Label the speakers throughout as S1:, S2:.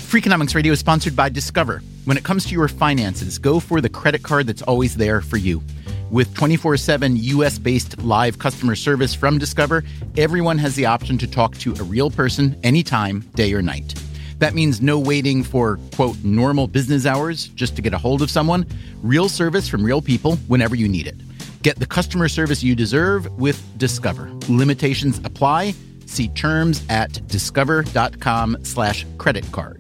S1: Freakonomics Radio is sponsored by Discover. When it comes to your finances, go for the credit card that's always there for you. With 24/7 U.S.-based live customer service from Discover, everyone has the option to talk to a real person anytime, day or night. That means no waiting for, quote, normal business hours just to get a hold of someone. Real service from real people whenever you need it. Get the customer service you deserve with Discover. Limitations apply. See terms at discover.com/credit card.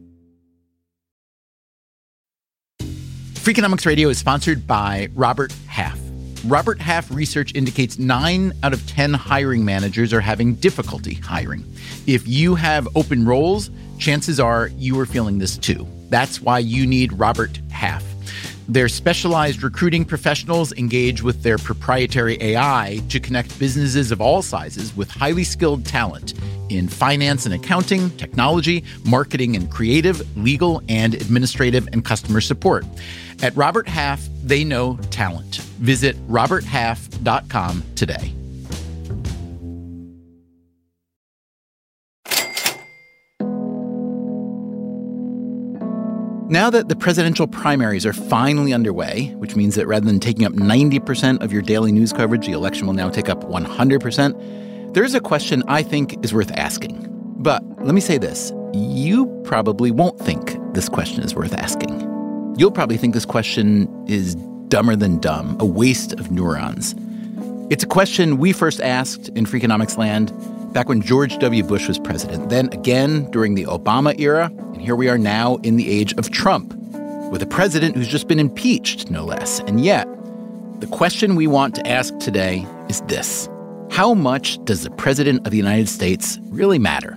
S1: Freakonomics Radio is sponsored by Robert Half. Robert Half research indicates 9 out of 10 hiring managers are having difficulty hiring. If you have open roles, chances are you are feeling this too. That's why you need Robert Half. Their specialized recruiting professionals engage with their proprietary AI to connect businesses of all sizes with highly skilled talent in finance and accounting, technology, marketing and creative, legal and administrative, and customer support. At Robert Half, they know talent. Visit roberthalf.com today. Now that the presidential primaries are finally underway, which means that rather than taking up 90% of your daily news coverage, the election will now take up 100%, there's a question I think is worth asking. But let me say this. You probably won't think this question is worth asking. You'll probably think this question is dumber than dumb, a waste of neurons. It's a question we first asked in Freakonomics Land back when George W. Bush was president, then again during the Obama era, and here we are now in the age of Trump, with a president who's just been impeached, no less. And yet, the question we want to ask today is this. How much does the President of the United States really matter?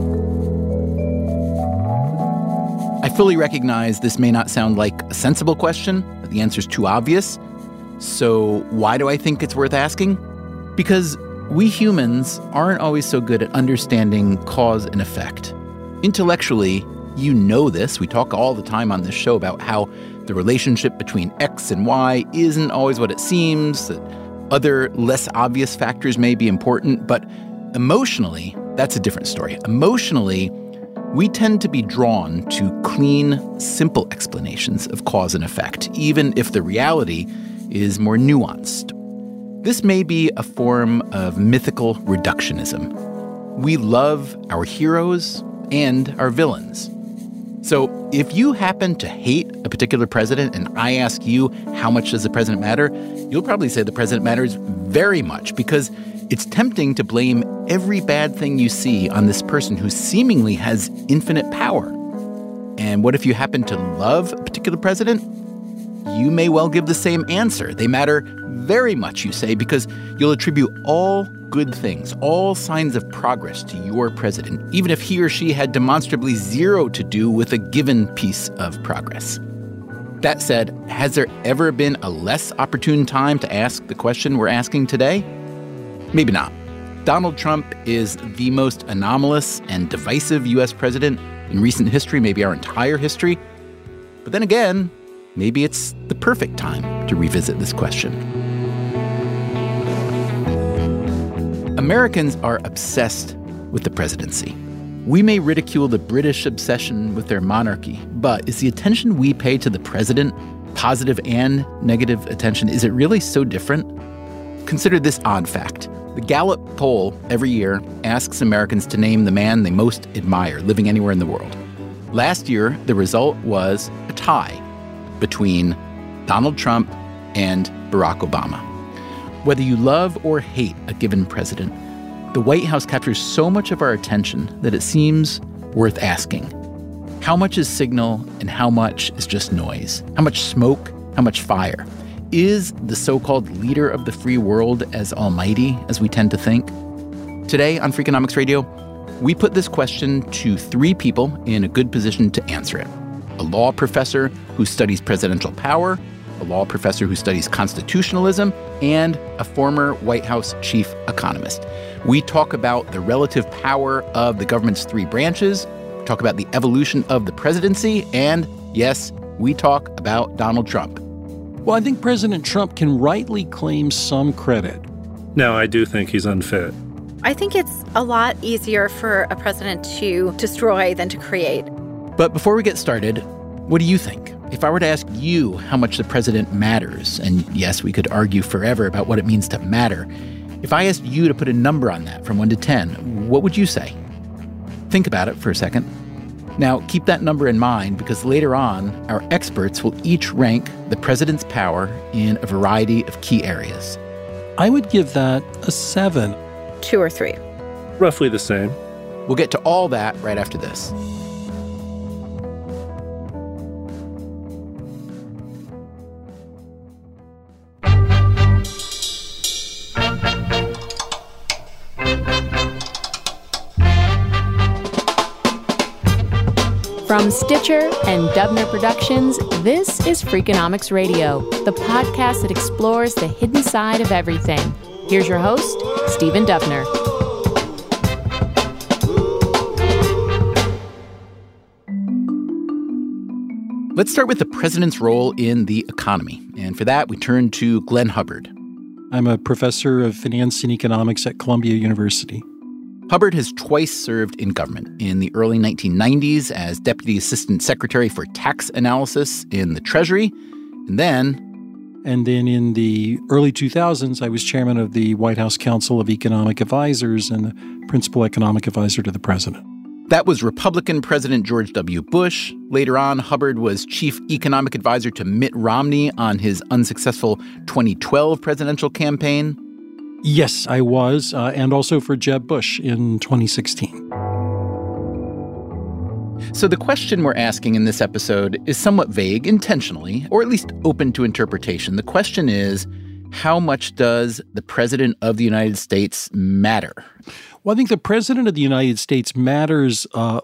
S1: I fully recognize this may not sound like a sensible question, but the answer's too obvious. So why do I think it's worth asking? Because we humans aren't always so good at understanding cause and effect. Intellectually, you know this. We talk all the time on this show about how the relationship between X and Y isn't always what it seems, that other less obvious factors may be important, but emotionally, that's a different story. Emotionally, we tend to be drawn to clean, simple explanations of cause and effect, even if the reality is more nuanced. This may be a form of mythical reductionism. We love our heroes and our villains. So if you happen to hate a particular president and I ask you how much does the president matter, you'll probably say the president matters very much, because it's tempting to blame every bad thing you see on this person who seemingly has infinite power. And what if you happen to love a particular president? You may well give the same answer. They matter very much, you say, because you'll attribute all good things, all signs of progress to your president, even if he or she had demonstrably zero to do with a given piece of progress. That said, has there ever been a less opportune time to ask the question we're asking today? Maybe not. Donald Trump is the most anomalous and divisive U.S. president in recent history, maybe our entire history. But then again, maybe it's the perfect time to revisit this question. Americans are obsessed with the presidency. We may ridicule the British obsession with their monarchy, but is the attention we pay to the president, positive and negative attention, is it really so different? Consider this odd fact. The Gallup poll every year asks Americans to name the man they most admire living anywhere in the world. Last year, the result was a tie between Donald Trump and Barack Obama. Whether you love or hate a given president, the White House captures so much of our attention that it seems worth asking. How much is signal and how much is just noise? How much smoke? How much fire? Is the so-called leader of the free world as almighty as we tend to think? Today on Freakonomics Radio, we put this question to 3 people in a good position to answer it. A law professor who studies presidential power, a law professor who studies constitutionalism, and a former White House chief economist. We talk about the relative power of the government's 3 branches, talk about the evolution of the presidency, and, yes, we talk about Donald Trump.
S2: Well, I think President Trump can rightly claim some credit.
S3: No, I do think he's unfit.
S4: I think it's a lot easier for a president to destroy than to create.
S1: But before we get started, what do you think? If I were to ask you how much the president matters, and yes, we could argue forever about what it means to matter, if I asked you to put a number on that from 1 to 10, what would you say? Think about it for a second. Now, keep that number in mind because later on, our experts will each rank the president's power in a variety of key areas.
S2: I would give that a 7.
S4: 2 or 3.
S3: Roughly the same.
S1: We'll get to all that right after this.
S5: From Stitcher and Dubner Productions, this is Freakonomics Radio, the podcast that explores the hidden side of everything. Here's your host, Stephen Dubner.
S1: Let's start with the president's role in the economy. And for that, we turn to Glenn Hubbard.
S2: I'm a professor of finance and economics at Columbia University.
S1: Hubbard has twice served in government, in the early 1990s as Deputy Assistant Secretary for Tax Analysis in the Treasury, and then
S2: in the early 2000s, I was chairman of the White House Council of Economic Advisors and the principal economic advisor to the president.
S1: That was Republican President George W. Bush. Later on, Hubbard was chief economic advisor to Mitt Romney on his unsuccessful 2012 presidential campaign.
S2: Yes, I was, and also for Jeb Bush in 2016.
S1: So the question we're asking in this episode is somewhat vague, intentionally, or at least open to interpretation. The question is, how much does the President of the United States matter?
S2: Well, I think the President of the United States matters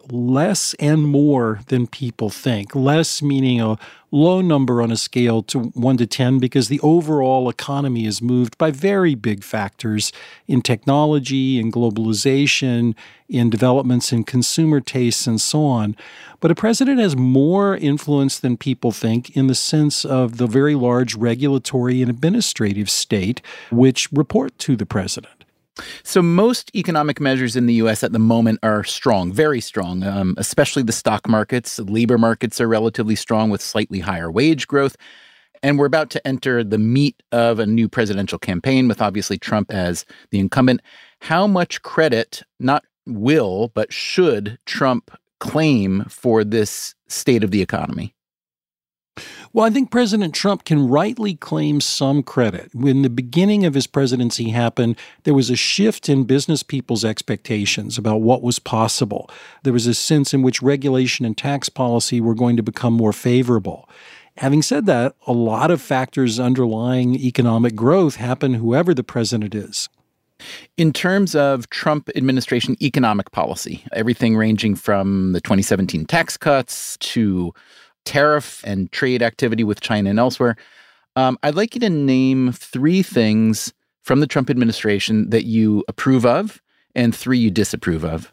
S2: less and more than people think. Less meaning a low number on a scale to 1 to 10 because the overall economy is moved by very big factors in technology, in globalization, in developments in consumer tastes, and so on. But a president has more influence than people think in the sense of the very large regulatory and administrative state which report to the president.
S1: So most economic measures in the U.S. at the moment are strong, very strong, especially the stock markets. Labor markets are relatively strong with slightly higher wage growth. And we're about to enter the meat of a new presidential campaign with obviously Trump as the incumbent. How much credit, not will, but should Trump claim for this state of the economy?
S2: Well, I think President Trump can rightly claim some credit. When the beginning of his presidency happened, there was a shift in business people's expectations about what was possible. There was a sense in which regulation and tax policy were going to become more favorable. Having said that, a lot of factors underlying economic growth happen whoever the president is.
S1: In terms of Trump administration economic policy, everything ranging from the 2017 tax cuts to tariff and trade activity with China and elsewhere, I'd like you to name 3 things from the Trump administration that you approve of and 3 you disapprove of.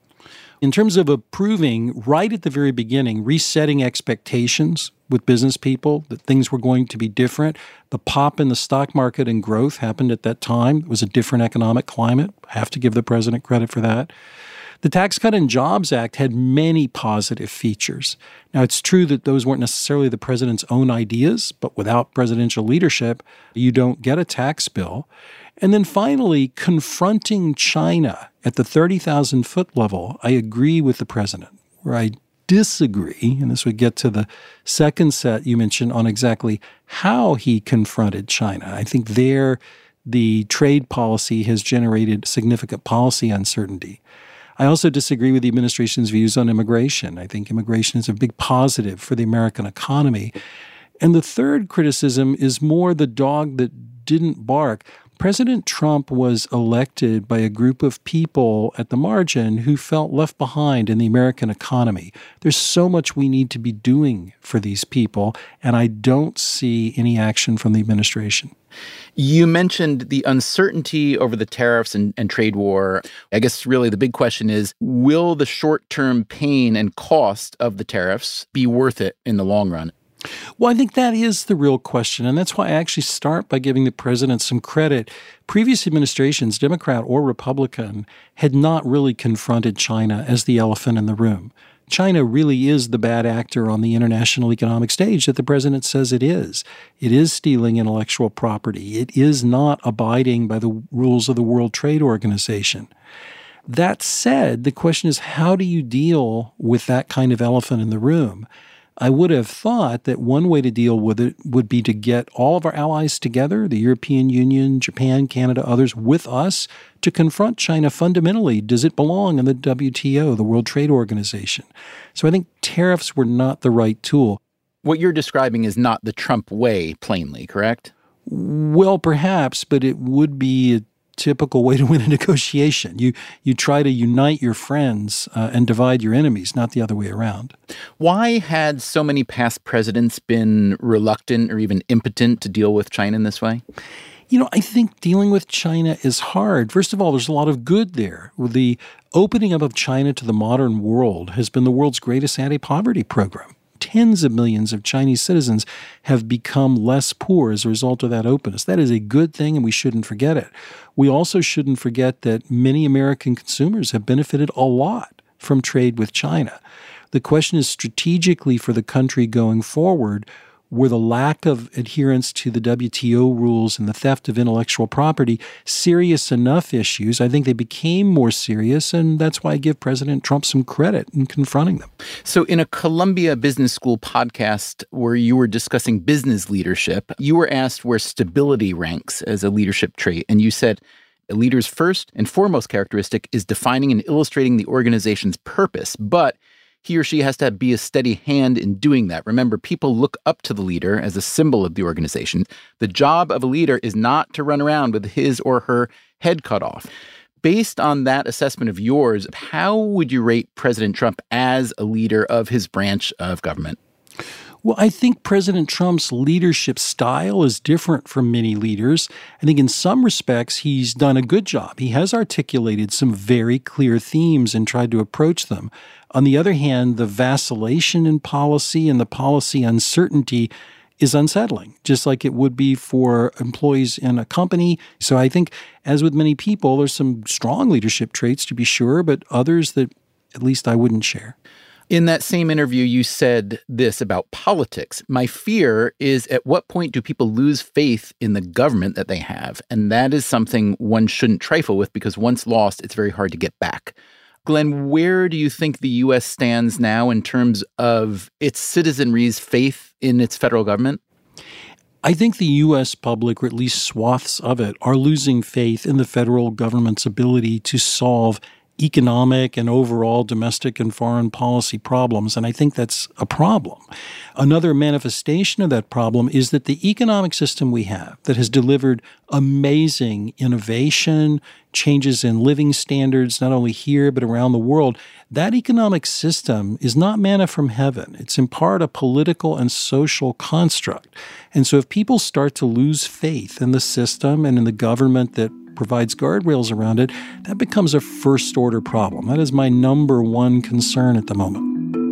S2: In terms of approving, right at the very beginning, resetting expectations with business people that things were going to be different. The pop in the stock market and growth happened at that time. It was a different economic climate. I have to give the president credit for that. The Tax Cut and Jobs Act had many positive features. Now, it's true that those weren't necessarily the president's own ideas, but without presidential leadership, you don't get a tax bill. And then finally, confronting China at the 30,000-foot level, I agree with the president. Where I disagree, and this would get to the second set you mentioned on exactly how he confronted China. I think there the trade policy has generated significant policy uncertainty. I also disagree with the administration's views on immigration. I think immigration is a big positive for the American economy. And the third criticism is more the dog that didn't bark. President Trump was elected by a group of people at the margin who felt left behind in the American economy. There's so much we need to be doing for these people, and I don't see any action from the administration.
S1: You mentioned the uncertainty over the tariffs and trade war. I guess really the big question is, will the short-term pain and cost of the tariffs be worth it in the long run?
S2: Well, I think that is the real question, and that's why I actually start by giving the president some credit. Previous administrations, Democrat or Republican, had not really confronted China as the elephant in the room. China really is the bad actor on the international economic stage that the president says it is. It is stealing intellectual property. It is not abiding by the rules of the World Trade Organization. That said, the question is, how do you deal with that kind of elephant in the room? I would have thought that one way to deal with it would be to get all of our allies together, the European Union, Japan, Canada, others, with us to confront China fundamentally. Does it belong in the WTO, the World Trade Organization? So I think tariffs were not the right tool.
S1: What you're describing is not the Trump way, plainly, correct?
S2: Well, perhaps, but it would be a typical way to win a negotiation. You try to unite your friends and divide your enemies, not the other way around.
S1: Why had so many past presidents been reluctant or even impotent to deal with China in this way?
S2: I think dealing with China is hard. First of all, there's a lot of good there. The opening up of China to the modern world has been the world's greatest anti-poverty program. Tens of millions of Chinese citizens have become less poor as a result of that openness. That is a good thing, and we shouldn't forget it. We also shouldn't forget that many American consumers have benefited a lot from trade with China. The question is, strategically for the country going forward, were the lack of adherence to the WTO rules and the theft of intellectual property serious enough issues? I think they became more serious, and that's why I give President Trump some credit in confronting them.
S1: So in a Columbia Business School podcast where you were discussing business leadership, you were asked where stability ranks as a leadership trait, and you said a leader's first and foremost characteristic is defining and illustrating the organization's purpose, but he or she has to be a steady hand in doing that. Remember, people look up to the leader as a symbol of the organization. The job of a leader is not to run around with his or her head cut off. Based on that assessment of yours, how would you rate President Trump as a leader of his branch of government?
S2: Well, I think President Trump's leadership style is different from many leaders. I think in some respects, he's done a good job. He has articulated some very clear themes and tried to approach them. On the other hand, the vacillation in policy and the policy uncertainty is unsettling, just like it would be for employees in a company. So I think, as with many people, there's some strong leadership traits, to be sure, but others that at least I wouldn't share.
S1: In that same interview, you said this about politics. My fear is, at what point do people lose faith in the government that they have? And that is something one shouldn't trifle with, because once lost, it's very hard to get back. Glenn, where do you think the U.S. stands now in terms of its citizenry's faith in its federal government?
S2: I think the U.S. public, or at least swaths of it, are losing faith in the federal government's ability to solve economic and overall domestic and foreign policy problems, and I think that's a problem. Another manifestation of that problem is that the economic system we have that has delivered amazing innovation, changes in living standards, not only here but around the world, that economic system is not manna from heaven. It's in part a political and social construct. And so if people start to lose faith in the system and in the government that provides guardrails around it, that becomes a first-order problem. That is my number one concern at the moment.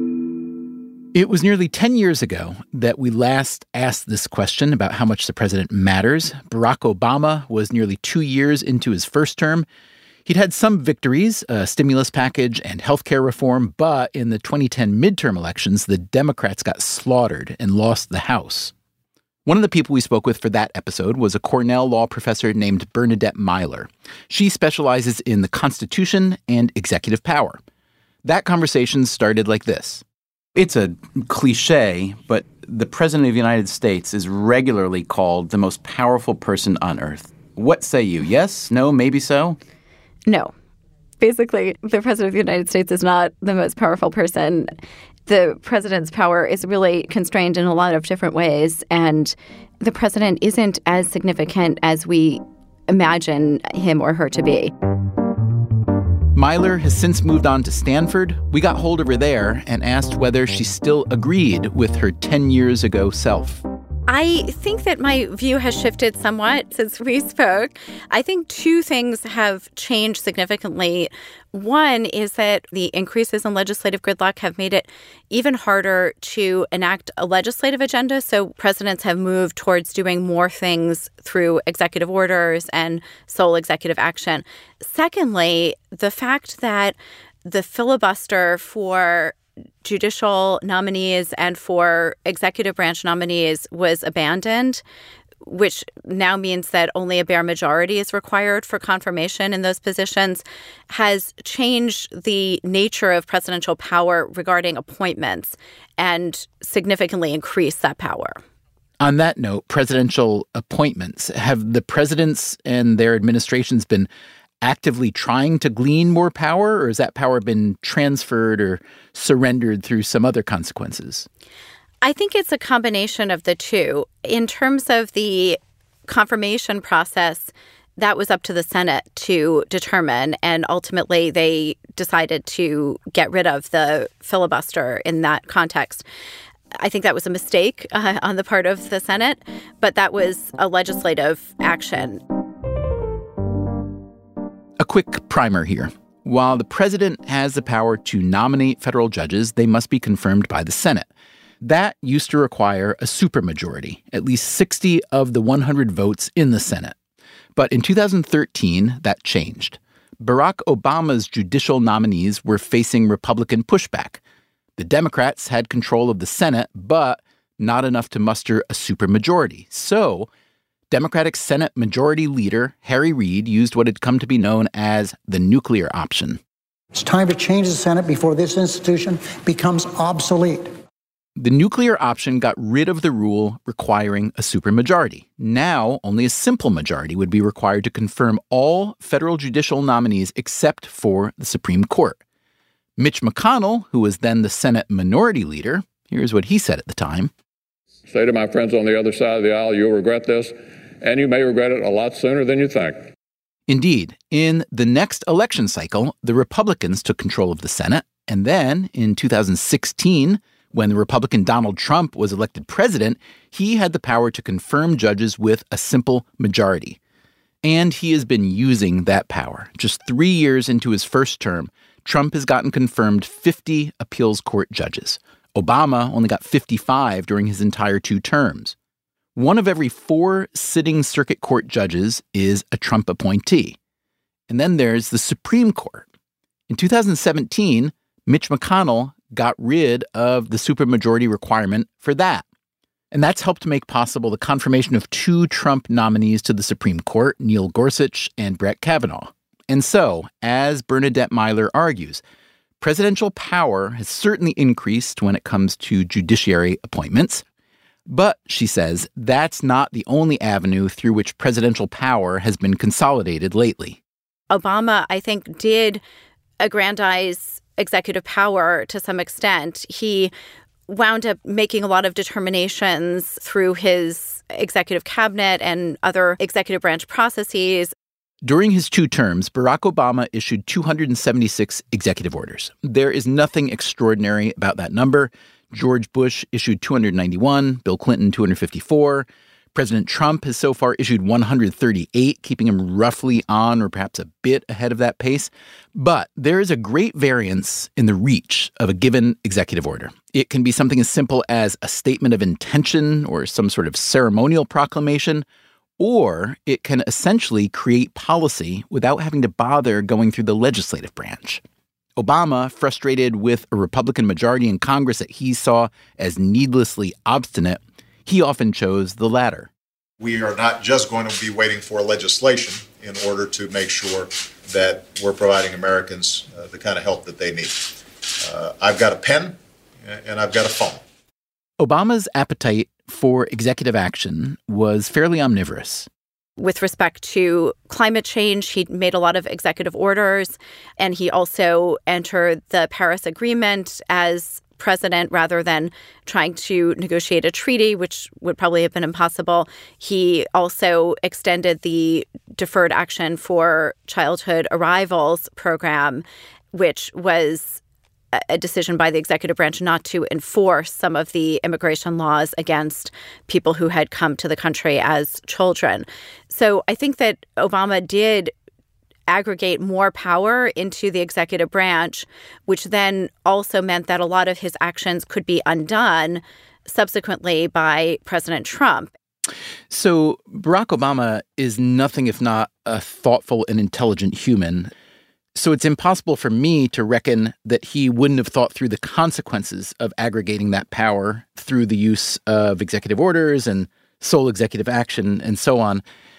S1: It was nearly 10 years ago that we last asked this question about how much the president matters. Barack Obama was nearly 2 years into his first term. He'd had some victories, a stimulus package and healthcare reform, but in the 2010 midterm elections, the Democrats got slaughtered and lost the House. One of the people we spoke with for that episode was a Cornell law professor named Bernadette Myler. She specializes in the Constitution and executive power. That conversation started like this. It's a cliche, but the President of the United States is regularly called the most powerful person on earth. What say you? Yes? No? Maybe so?
S4: No. Basically, the President of the United States is not the most powerful person. The president's power is really constrained in a lot of different ways, and the president isn't as significant as we imagine him or her to be.
S1: Myler has since moved on to Stanford. We got hold of her there and asked whether she still agreed with her 10 years ago self.
S4: I think that my view has shifted somewhat since we spoke. I think two things have changed significantly. One is that the increases in legislative gridlock have made it even harder to enact a legislative agenda. So presidents have moved towards doing more things through executive orders and sole executive action. Secondly, the fact that the filibuster for judicial nominees and for executive branch nominees was abandoned, which now means that only a bare majority is required for confirmation in those positions, has changed the nature of presidential power regarding appointments and significantly increased that power.
S1: On that note, presidential appointments, have the presidents and their administrations been actively trying to glean more power, or has that power been transferred or surrendered through some other consequences?
S4: I think it's a combination of the two. In terms of the confirmation process, that was up to the Senate to determine, and ultimately they decided to get rid of the filibuster in that context. I think that was a mistake on the part of the Senate, but that was a legislative action.
S1: A quick primer here. While the president has the power to nominate federal judges, they must be confirmed by the Senate. That used to require a supermajority, at least 60 of the 100 votes in the Senate. But in 2013, that changed. Barack Obama's judicial nominees were facing Republican pushback. The Democrats had control of the Senate, but not enough to muster a supermajority. So, Democratic Senate Majority Leader Harry Reid used what had come to be known as the nuclear option.
S6: It's time to change the Senate before this institution becomes obsolete.
S1: The nuclear option got rid of the rule requiring a supermajority. Now, only a simple majority would be required to confirm all federal judicial nominees except for the Supreme Court. Mitch McConnell, who was then the Senate Minority Leader, here's what he said at the time.
S7: Say to my friends on the other side of the aisle, you'll regret this, and you may regret it a lot sooner than you think.
S1: Indeed, in the next election cycle, the Republicans took control of the Senate, and then in 2016, when the Republican Donald Trump was elected president, he had the power to confirm judges with a simple majority. And he has been using that power. Just 3 years into his first term, Trump has gotten confirmed 50 appeals court judges. Obama only got 55 during his entire 2 terms. 1 of every 4 sitting circuit court judges is a Trump appointee. And then there's the Supreme Court. In 2017, Mitch McConnell got rid of the supermajority requirement for that. And that's helped make possible the confirmation of 2 Trump nominees to the Supreme Court, Neil Gorsuch and Brett Kavanaugh. And so, as Bernadette Myler argues, presidential power has certainly increased when it comes to judiciary appointments. But, she says, that's not the only avenue through which presidential power has been consolidated lately.
S4: Obama, I think, did aggrandize executive power to some extent. He wound up making a lot of determinations through his executive cabinet and other executive branch processes.
S1: During his 2 terms, Barack Obama issued 276 executive orders. There is nothing extraordinary about that number. George Bush issued 291, Bill Clinton 254. President Trump has so far issued 138, keeping him roughly on or perhaps a bit ahead of that pace. But there is a great variance in the reach of a given executive order. It can be something as simple as a statement of intention or some sort of ceremonial proclamation, or it can essentially create policy without having to bother going through the legislative branch. Obama, frustrated with a Republican majority in Congress that he saw as needlessly obstinate, he often chose the latter.
S8: We are not just going to be waiting for legislation in order to make sure that we're providing Americans the kind of help that they need. I've got a pen and I've got a phone.
S1: Obama's appetite for executive action was fairly omnivorous.
S4: With respect to climate change, he made a lot of executive orders, and he also entered the Paris Agreement as president rather than trying to negotiate a treaty, which would probably have been impossible. He also extended the Deferred Action for Childhood Arrivals program, which was a decision by the executive branch not to enforce some of the immigration laws against people who had come to the country as children. So I think that Obama did aggregate more power into the executive branch, which then also meant that a lot of his actions could be undone subsequently by President Trump.
S1: So Barack Obama is nothing if not a thoughtful and intelligent human. So it's impossible for me to reckon that he wouldn't have thought through the consequences of aggregating that power through the use of executive orders and sole executive action and so on.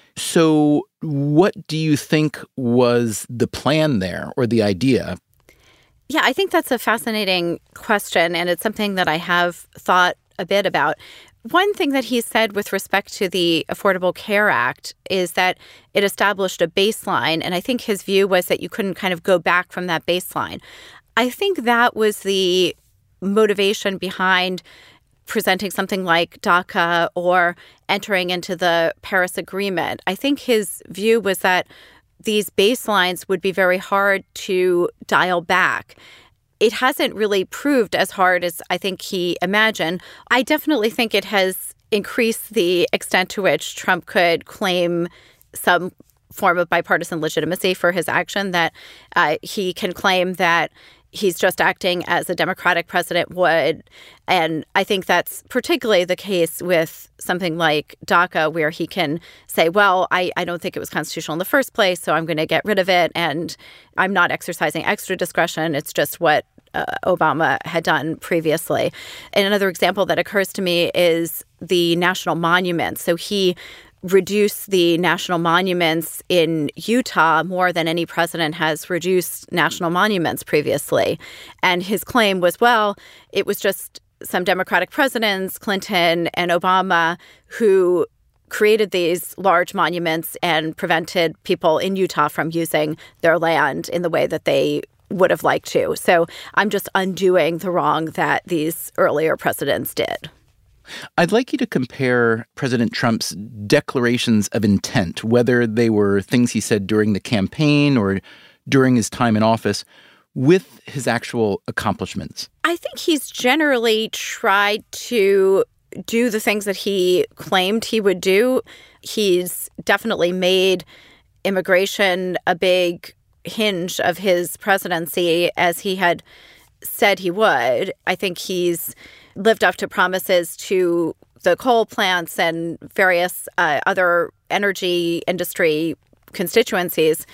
S1: So what do you think was the plan there or the idea?
S4: Yeah, I think that's a fascinating question, and it's something that I have thought a bit about. One thing that he said with respect to the Affordable Care Act is that it established a baseline, and I think his view was that you couldn't kind of go back from that baseline. I think that was the motivation behind presenting something like DACA or entering into the Paris Agreement. I think his view was that these baselines would be very hard to dial back. It hasn't really proved as hard as I think he imagined. I definitely think it has increased the extent to which Trump could claim some form of bipartisan legitimacy for his action, that he can claim that he's just acting as a Democratic president would. And I think that's particularly the case with something like DACA, where he can say, well, I don't think it was constitutional in the first place, so I'm going to get rid of it. And I'm not exercising extra discretion. It's just what Obama had done previously. And another example that occurs to me is the national monuments. So he reduce the national monuments in Utah more than any president has reduced national monuments previously. And his claim was, well, it was just some Democratic presidents, Clinton and Obama, who created these large monuments and prevented people in Utah from using their land in the way that they would have liked to. So I'm just undoing the wrong that these earlier presidents did.
S1: I'd like you to compare President Trump's declarations of intent, whether they were things he said during the campaign or during his time in office, with his actual accomplishments.
S4: I think he's generally tried to do the things that he claimed he would do. He's definitely made immigration a big hinge of his presidency, as he had said he would. I think he's lived up to promises to the coal plants and various other energy industry constituencies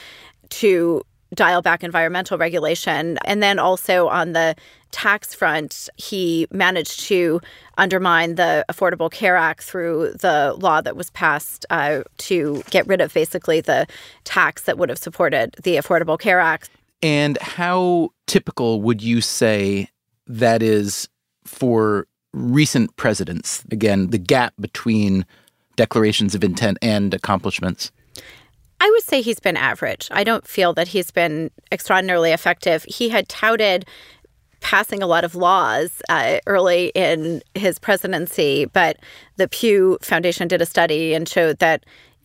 S4: to dial back environmental regulation. And then also on the tax front, he managed to undermine the Affordable Care Act through the law that was passed to get rid of basically the tax that would have supported the Affordable Care Act.
S1: And how typical would you say that is for recent presidents? Again, the gap between declarations of intent and accomplishments.
S4: I would say he's been average. I don't feel that he's been extraordinarily effective. He had touted passing a lot of laws early in his presidency, but the Pew Foundation did a study and showed that,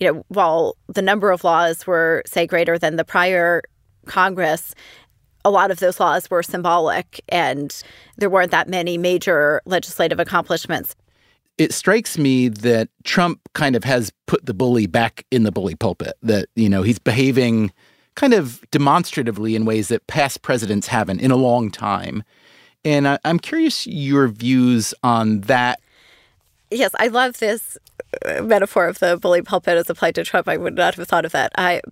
S4: while the number of laws were, say, greater than the prior Congress, a lot of those laws were symbolic, and there weren't that many major legislative accomplishments.
S1: It strikes me that Trump kind of has put the bully back in the bully pulpit, that, he's behaving kind of demonstratively in ways that past presidents haven't in a long time. And I'm curious your views on that.
S4: Yes, I love this metaphor of the bully pulpit as applied to Trump. I would not have thought of that.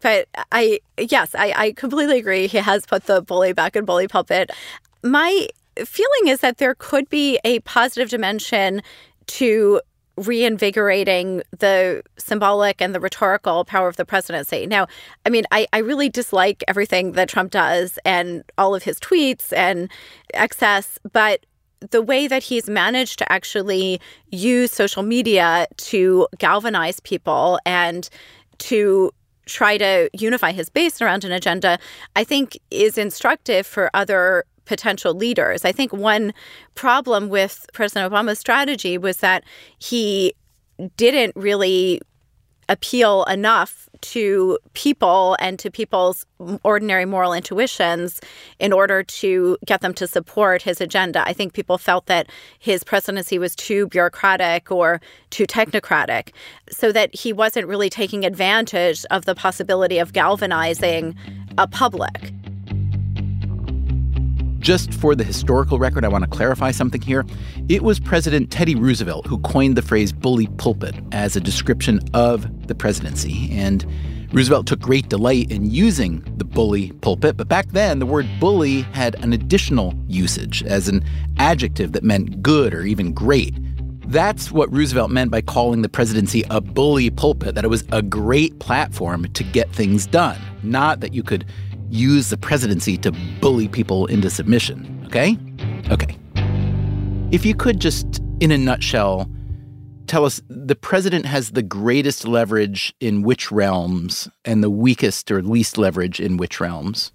S4: I completely agree. He has put the bully back in bully pulpit. My feeling is that there could be a positive dimension to reinvigorating the symbolic and the rhetorical power of the presidency. Now, I really dislike everything that Trump does and all of his tweets and excess, but the way that he's managed to actually use social media to galvanize people and to try to unify his base around an agenda, I think is instructive for other potential leaders. I think one problem with President Obama's strategy was that he didn't really appeal enough to people and to people's ordinary moral intuitions in order to get them to support his agenda. I think people felt that his presidency was too bureaucratic or too technocratic, so that he wasn't really taking advantage of the possibility of galvanizing a public.
S1: Just for the historical record, I want to clarify something here. It was President Teddy Roosevelt who coined the phrase bully pulpit as a description of the presidency. And Roosevelt took great delight in using the bully pulpit, but back then the word bully had an additional usage as an adjective that meant good or even great. That's what Roosevelt meant by calling the presidency a bully pulpit, that it was a great platform to get things done, not that you could use the presidency to bully people into submission, okay? Okay. If you could just, in a nutshell, tell us the president has the greatest leverage in which realms and the weakest or least leverage in which realms?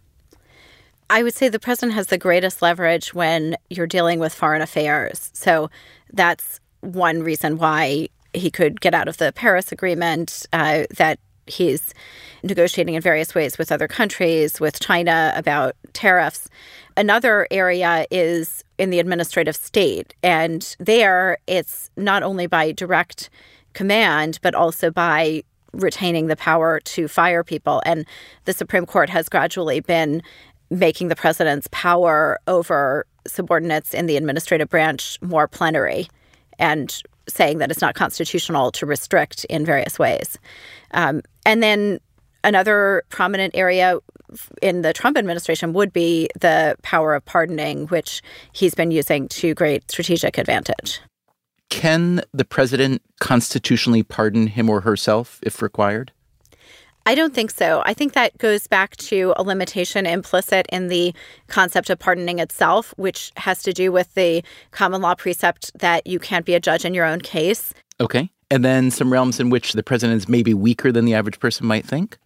S4: I would say the president has the greatest leverage when you're dealing with foreign affairs. So that's one reason why he could get out of the Paris Agreement, that he's negotiating in various ways with other countries, with China about tariffs. Another area is in the administrative state. And there, it's not only by direct command, but also by retaining the power to fire people. And the Supreme Court has gradually been making the president's power over subordinates in the administrative branch more plenary and saying that it's not constitutional to restrict in various ways. And then another prominent area in the Trump administration would be the power of pardoning, which he's been using to great strategic advantage.
S1: Can the president constitutionally pardon him or herself if required?
S4: I don't think so. I think that goes back to a limitation implicit in the concept of pardoning itself, which has to do with the common law precept that you can't be a judge in your own case.
S1: Okay. And then some realms in which the president is maybe weaker than the average person might think?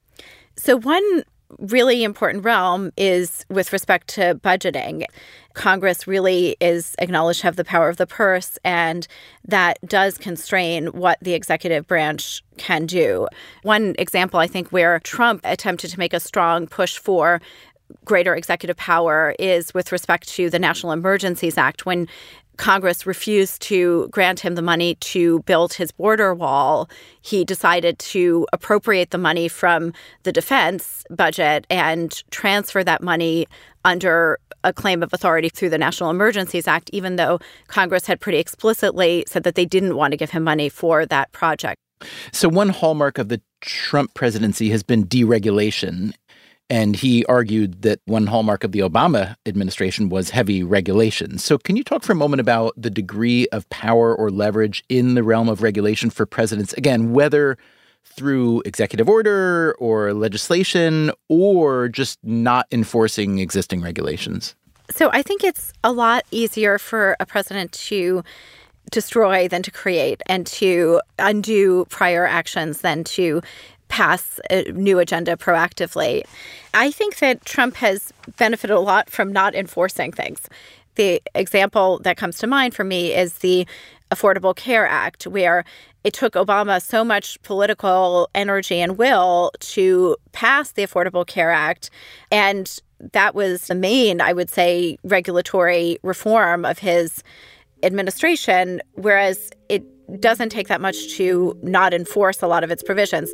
S4: So one really important realm is with respect to budgeting. Congress really is acknowledged to have the power of the purse, and that does constrain what the executive branch can do. One example, I think, where Trump attempted to make a strong push for greater executive power is with respect to the National Emergencies Act, when Congress refused to grant him the money to build his border wall. He decided to appropriate the money from the defense budget and transfer that money under a claim of authority through the National Emergencies Act, even though Congress had pretty explicitly said that they didn't want to give him money for that project.
S1: So one hallmark of the Trump presidency has been deregulation. And he argued that one hallmark of the Obama administration was heavy regulation. So can you talk for a moment about the degree of power or leverage in the realm of regulation for presidents, again, whether through executive order or legislation or just not enforcing existing regulations?
S4: So I think it's a lot easier for a president to destroy than to create, and to undo prior actions than to pass a new agenda proactively. I think that Trump has benefited a lot from not enforcing things. The example that comes to mind for me is the Affordable Care Act, where it took Obama so much political energy and will to pass the Affordable Care Act. And that was the main, I would say, regulatory reform of his administration, whereas it doesn't take that much to not enforce a lot of its provisions.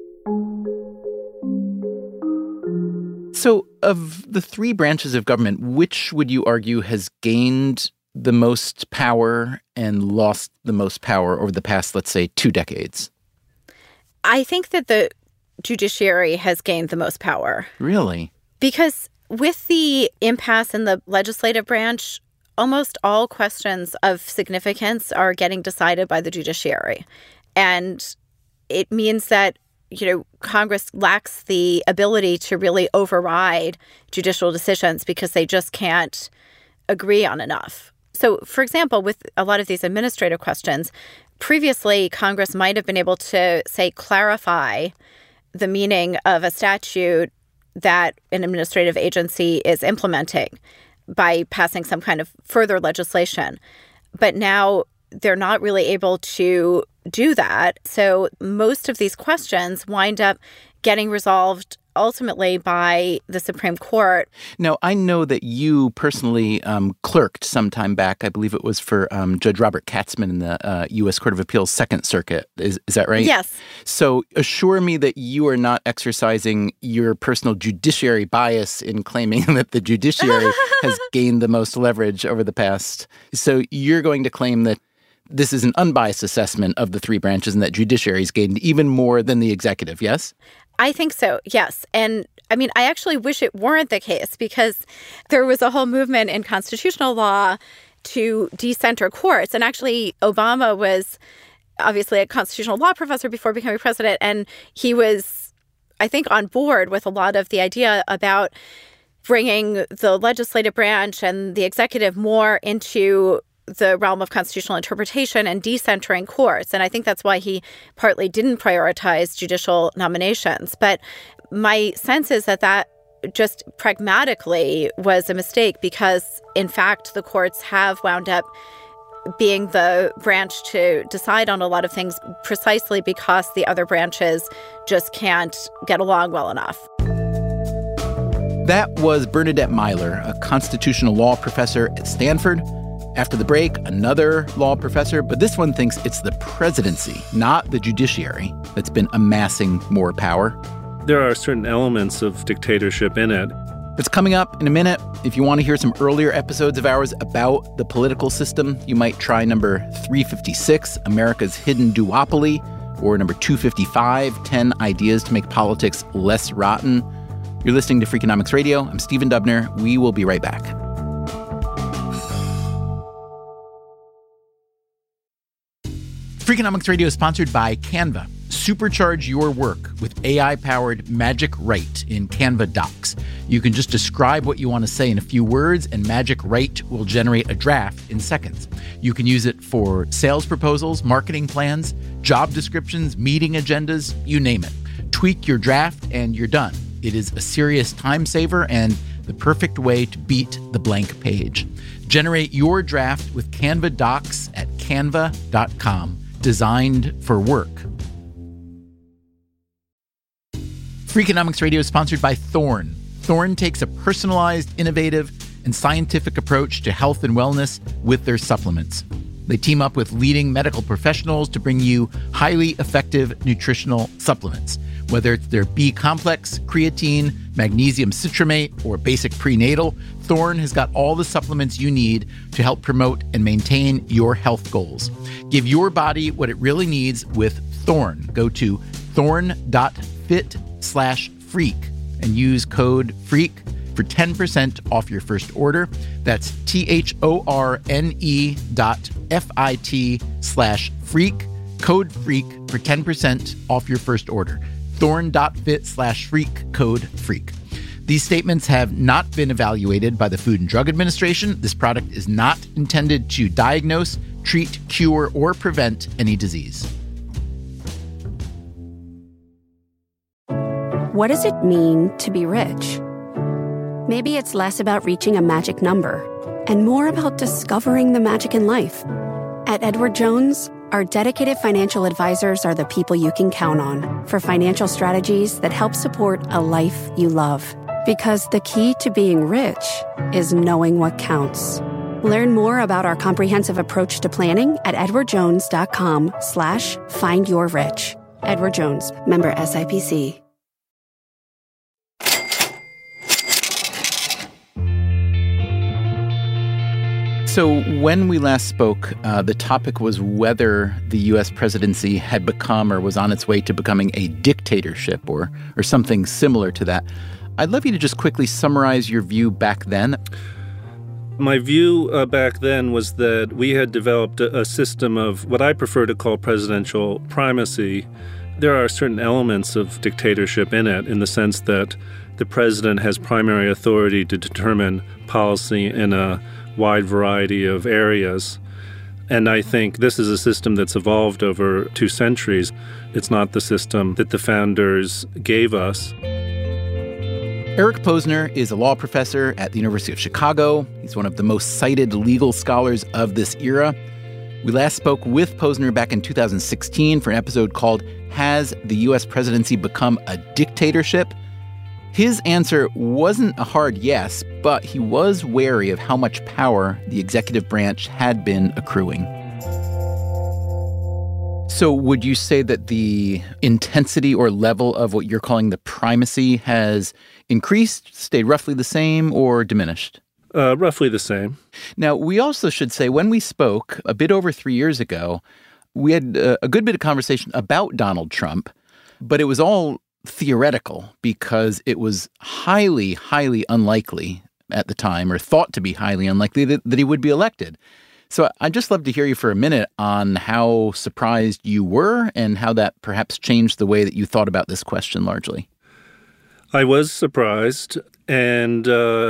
S1: So of the three branches of government, which would you argue has gained the most power and lost the most power over the past, let's say, 2 decades?
S4: I think that the judiciary has gained the most power.
S1: Really?
S4: Because with the impasse in the legislative branch, almost all questions of significance are getting decided by the judiciary. And it means that Congress lacks the ability to really override judicial decisions because they just can't agree on enough. So, for example, with a lot of these administrative questions, previously Congress might have been able to, say, clarify the meaning of a statute that an administrative agency is implementing by passing some kind of further legislation. But now they're not really able to do that. So most of these questions wind up getting resolved ultimately by the Supreme Court.
S1: Now, I know that you personally clerked some time back. I believe it was for Judge Robert Katzmann in the U.S. Court of Appeals Second Circuit. Is that right?
S4: Yes.
S1: So assure me that you are not exercising your personal judiciary bias in claiming that the judiciary has gained the most leverage over the past. So you're going to claim that this is an unbiased assessment of the three branches and that judiciary has gained even more than the executive, yes?
S4: I think so, yes. And I mean, I actually wish it weren't the case, because there was a whole movement in constitutional law to decenter courts. And actually, Obama was obviously a constitutional law professor before becoming president, and he was, I think, on board with a lot of the idea about bringing the legislative branch and the executive more into the realm of constitutional interpretation and decentering courts. And I think that's why he partly didn't prioritize judicial nominations. But my sense is that just pragmatically was a mistake, because, in fact, the courts have wound up being the branch to decide on a lot of things precisely because the other branches just can't get along well enough.
S1: That was Bernadette Myler, a constitutional law professor at Stanford. After the break, another law professor, but this one thinks it's the presidency, not the judiciary, that's been amassing more power.
S3: There are certain elements of dictatorship in it.
S1: It's coming up in a minute. If you want to hear some earlier episodes of ours about the political system, you might try number 356, America's Hidden Duopoly, or number 255, 10 Ideas to Make Politics Less Rotten. You're listening to Freakonomics Radio. I'm Stephen Dubner. We will be right back. Freakonomics Radio is sponsored by Canva. Supercharge your work with AI-powered Magic Write in Canva Docs. You can just describe what you want to say in a few words, and Magic Write will generate a draft in seconds. You can use it for sales proposals, marketing plans, job descriptions, meeting agendas, you name it. Tweak your draft and you're done. It is a serious time saver and the perfect way to beat the blank page. Generate your draft with Canva Docs at canva.com. Designed for work. Freakonomics Radio is sponsored by Thorne. Thorne takes a personalized, innovative, and scientific approach to health and wellness with their supplements. They team up with leading medical professionals to bring you highly effective nutritional supplements. Whether it's their B-complex, creatine, magnesium citrate, or basic prenatal, Thorne has got all the supplements you need to help promote and maintain your health goals. Give your body what it really needs with Thorne. Go to thorne.fit/freak and use code FREAK for 10% off your first order. That's THORNE.FIT/freak, code FREAK for 10% off your first order. Thorne.fit/freak, code FREAK. These statements have not been evaluated by the Food and Drug Administration. This product is not intended to diagnose, treat, cure, or prevent any disease.
S9: What does it mean to be rich? Maybe it's less about reaching a magic number and more about discovering the magic in life. At Edward Jones, our dedicated financial advisors are the people you can count on for financial strategies that help support a life you love. Because the key to being rich is knowing what counts. Learn more about our comprehensive approach to planning at edwardjones.com/findyourrich. Edward Jones, member SIPC.
S1: So when we last spoke, the topic was whether the U.S. presidency had become or was on its way to becoming a dictatorship or something similar to that. I'd love you to just quickly summarize your view back then.
S3: My view back then was that we had developed a system of what I prefer to call presidential primacy. There are certain elements of dictatorship in it, in the sense that the president has primary authority to determine policy in a wide variety of areas. And I think this is a system that's evolved over 2 centuries. It's not the system that the founders gave us.
S1: Eric Posner is a law professor at the University of Chicago. He's one of the most cited legal scholars of this era. We last spoke with Posner back in 2016 for an episode called Has the U.S. Presidency Become a Dictatorship? His answer wasn't a hard yes, but he was wary of how much power the executive branch had been accruing. So would you say that the intensity or level of what you're calling the primacy has increased, stayed roughly the same, or diminished?
S3: Roughly the same.
S1: Now, we also should say when we spoke a bit over 3 years ago, we had a good bit of conversation about Donald Trump, but it was all theoretical because it was highly, highly unlikely at the time, or thought to be highly unlikely, that he would be elected. So I'd just love to hear you for a minute on how surprised you were and how that perhaps changed the way that you thought about this question largely.
S3: I was surprised. And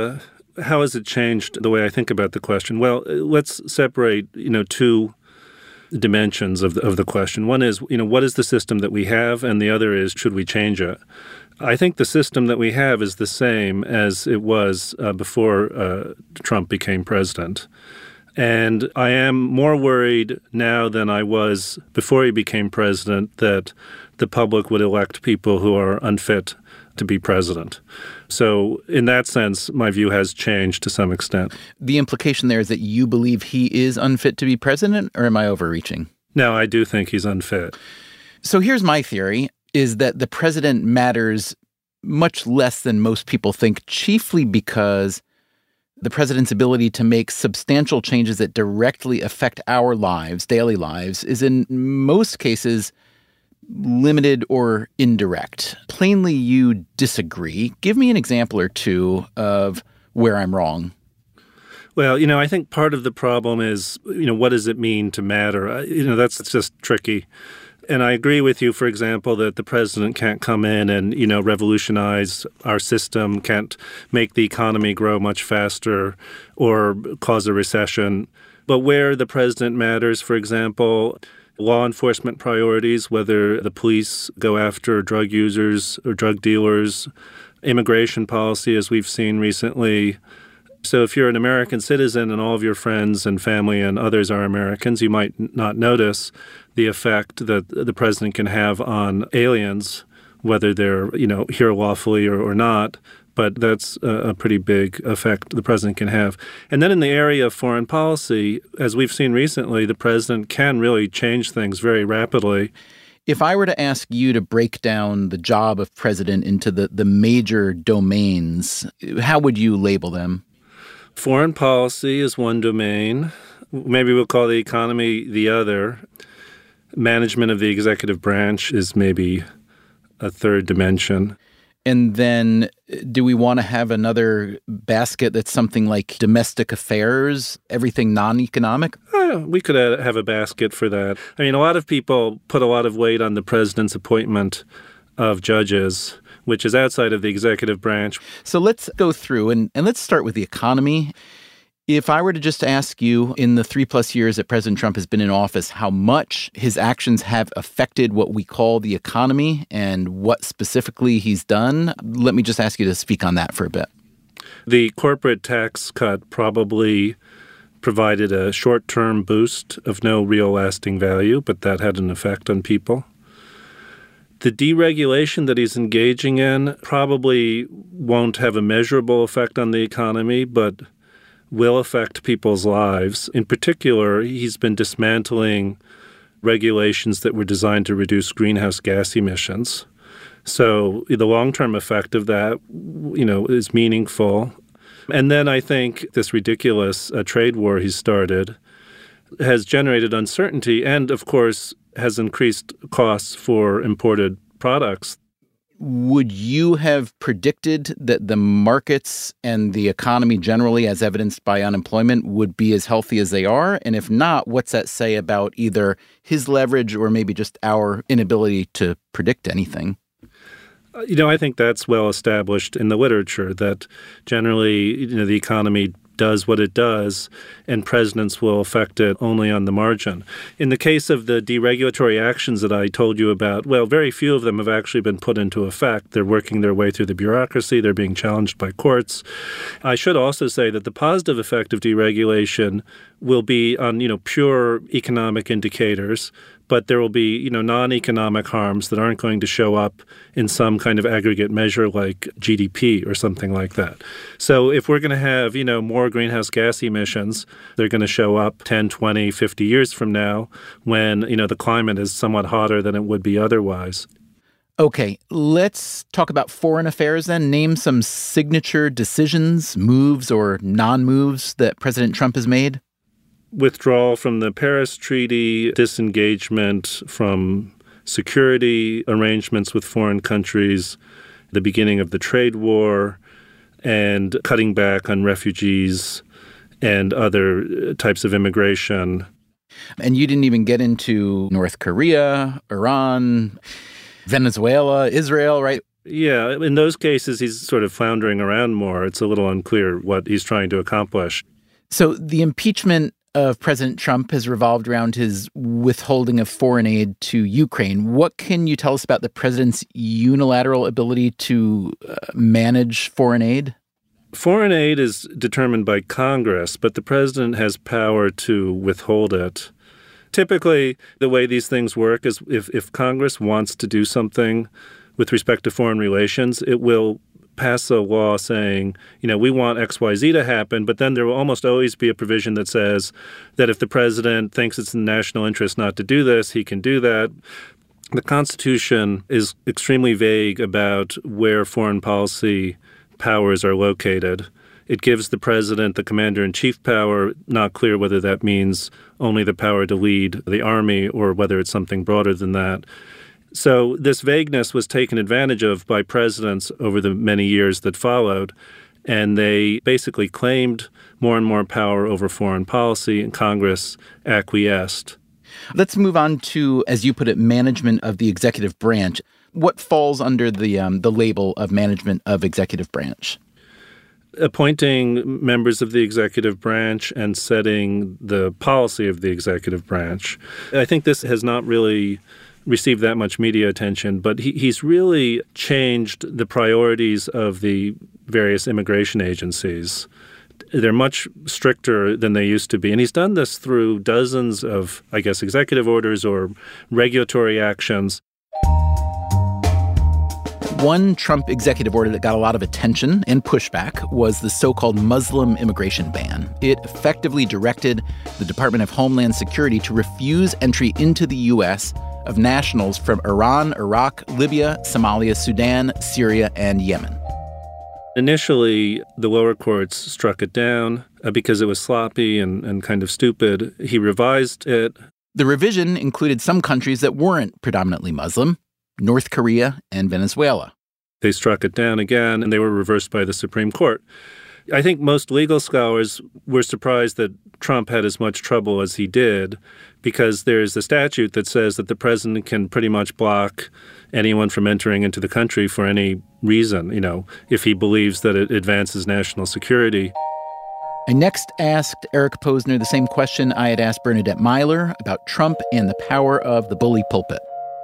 S3: how has it changed the way I think about the question? Well, let's separate, two dimensions of the question. One is, what is the system that we have? And the other is, should we change it? I think the system that we have is the same as it was before Trump became president. And I am more worried now than I was before he became president that the public would elect people who are unfit to be president. So in that sense, my view has changed to some extent.
S1: The implication there is that you believe he is unfit to be president, or am I overreaching?
S3: No, I do think he's unfit.
S1: So here's my theory, is that the president matters much less than most people think, chiefly because the president's ability to make substantial changes that directly affect our lives, daily lives, is in most cases limited or indirect. Plainly, you disagree. Give me an example or two of where I'm wrong.
S3: Well, I think part of the problem is, what does it mean to matter? That's just tricky. And I agree with you, for example, that the president can't come in and, revolutionize our system, can't make the economy grow much faster or cause a recession. But where the president matters, for example, law enforcement priorities, whether the police go after drug users or drug dealers, immigration policy, as we've seen recently. So if you're an American citizen and all of your friends and family and others are Americans, you might not notice the effect that the president can have on aliens, whether they're, here lawfully or not. But that's a pretty big effect the president can have. And then in the area of foreign policy, as we've seen recently, the president can really change things very rapidly.
S1: If I were to ask you to break down the job of president into the major domains, how would you label them?
S3: Foreign policy is one domain. Maybe we'll call the economy the other. Management of the executive branch is maybe a third dimension.
S1: And then do we want to have another basket that's something like domestic affairs, everything non-economic?
S3: We could have a basket for that. I mean, a lot of people put a lot of weight on the president's appointment of judges, which is outside of the executive branch.
S1: So let's go through and let's start with the economy. If I were to just ask you, in the 3+ years that President Trump has been in office, how much his actions have affected what we call the economy and what specifically he's done, let me just ask you to speak on that for a bit.
S3: The corporate tax cut probably provided a short-term boost of no real lasting value, but that had an effect on people. The deregulation that he's engaging in probably won't have a measurable effect on the economy, but will affect people's lives. In particular, he's been dismantling regulations that were designed to reduce greenhouse gas emissions. So the long-term effect of that, is meaningful. And then I think this ridiculous trade war he's started has generated uncertainty and, of course, has increased costs for imported products.
S1: Would you have predicted that the markets and the economy generally, as evidenced by unemployment, would be as healthy as they are? And if not, what's that say about either his leverage or maybe just our inability to predict anything?
S3: I think that's well established in the literature that generally, the economy does what it does, and presidents will affect it only on the margin. In the case of the deregulatory actions that I told you about, well, very few of them have actually been put into effect. They're working their way through the bureaucracy. They're being challenged by courts. I should also say that the positive effect of deregulation will be on, pure economic indicators, but there will be, non-economic harms that aren't going to show up in some kind of aggregate measure like GDP or something like that. So if we're going to have, more greenhouse gas emissions, they're going to show up 10, 20, 50 years from now when, the climate is somewhat hotter than it would be otherwise.
S1: Okay, let's talk about foreign affairs then. Name some signature decisions, moves or non-moves that President Trump has made.
S3: Withdrawal from the Paris Treaty, disengagement from security arrangements with foreign countries, the beginning of the trade war, and cutting back on refugees and other types of immigration.
S1: And you didn't even get into North Korea, Iran, Venezuela, Israel, right?
S3: Yeah, in those cases, he's sort of floundering around more. It's a little unclear what he's trying to accomplish.
S1: So the impeachment of President Trump has revolved around his withholding of foreign aid to Ukraine. What can you tell us about the president's unilateral ability to manage foreign aid?
S3: Foreign aid is determined by Congress, but the president has power to withhold it. Typically, the way these things work is if Congress wants to do something with respect to foreign relations, it will pass a law saying, we want XYZ to happen, but then there will almost always be a provision that says that if the president thinks it's in the national interest not to do this, he can do that. The Constitution is extremely vague about where foreign policy powers are located. It gives the president the commander-in-chief power, not clear whether that means only the power to lead the army or whether it's something broader than that. So this vagueness was taken advantage of by presidents over the many years that followed, and they basically claimed more and more power over foreign policy, and Congress acquiesced.
S1: Let's move on to, as you put it, management of the executive branch. What falls under the label of management of executive branch?
S3: Appointing members of the executive branch and setting the policy of the executive branch. I think this has not really received that much media attention, but he's really changed the priorities of the various immigration agencies. They're much stricter than they used to be. And he's done this through dozens of, executive orders or regulatory actions.
S1: One Trump executive order that got a lot of attention and pushback was the so-called Muslim immigration ban. It effectively directed the Department of Homeland Security to refuse entry into the U.S. of nationals from Iran, Iraq, Libya, Somalia, Sudan, Syria, and Yemen.
S3: Initially, the lower courts struck it down because it was sloppy and kind of stupid. He revised it.
S1: The revision included some countries that weren't predominantly Muslim, North Korea and Venezuela.
S3: They struck it down again, and they were reversed by the Supreme Court. I think most legal scholars were surprised that Trump had as much trouble as he did because there's a statute that says that the president can pretty much block anyone from entering into the country for any reason, if he believes that it advances national security.
S1: I next asked Eric Posner the same question I had asked Bernadette Myler about Trump and the power of the bully pulpit.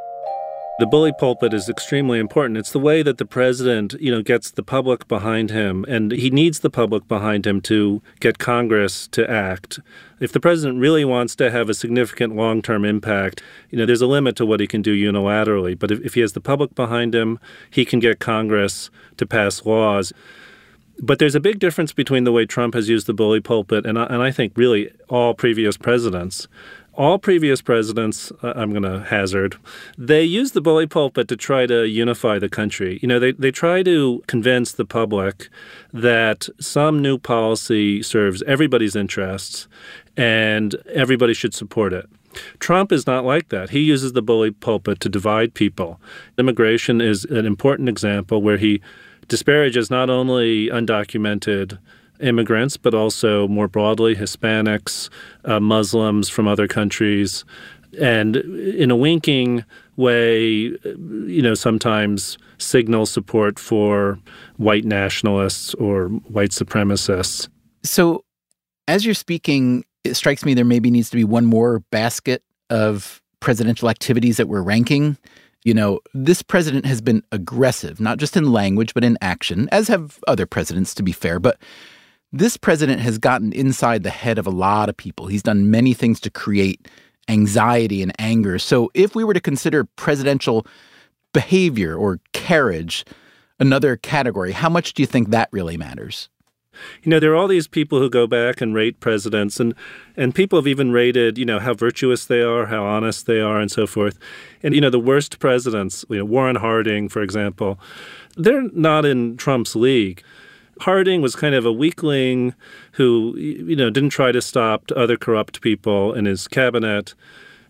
S3: The bully pulpit is extremely important. It's the way that the president, gets the public behind him, and he needs the public behind him to get Congress to act. If the president really wants to have a significant long-term impact, there's a limit to what he can do unilaterally. But if he has the public behind him, he can get Congress to pass laws. But there's a big difference between the way Trump has used the bully pulpit and I think really all previous presidents. All previous presidents, I'm going to hazard, they use the bully pulpit to try to unify the country. They try to convince the public that some new policy serves everybody's interests and everybody should support it. Trump is not like that. He uses the bully pulpit to divide people. Immigration is an important example where he disparages not only undocumented immigrants, but also more broadly Hispanics, Muslims from other countries, and in a winking way, sometimes signal support for white nationalists or white supremacists.
S1: So as you're speaking, it strikes me there maybe needs to be one more basket of presidential activities that we're ranking. This president has been aggressive, not just in language, but in action, as have other presidents, to be fair. But this president has gotten inside the head of a lot of people. He's done many things to create anxiety and anger. So if we were to consider presidential behavior or carriage another category, how much do you think that really matters?
S3: There are all these people who go back and rate presidents, and people have even rated, how virtuous they are, how honest they are, and so forth. And, the worst presidents, Warren Harding, for example, they're not in Trump's league. Harding was kind of a weakling who, didn't try to stop other corrupt people in his cabinet.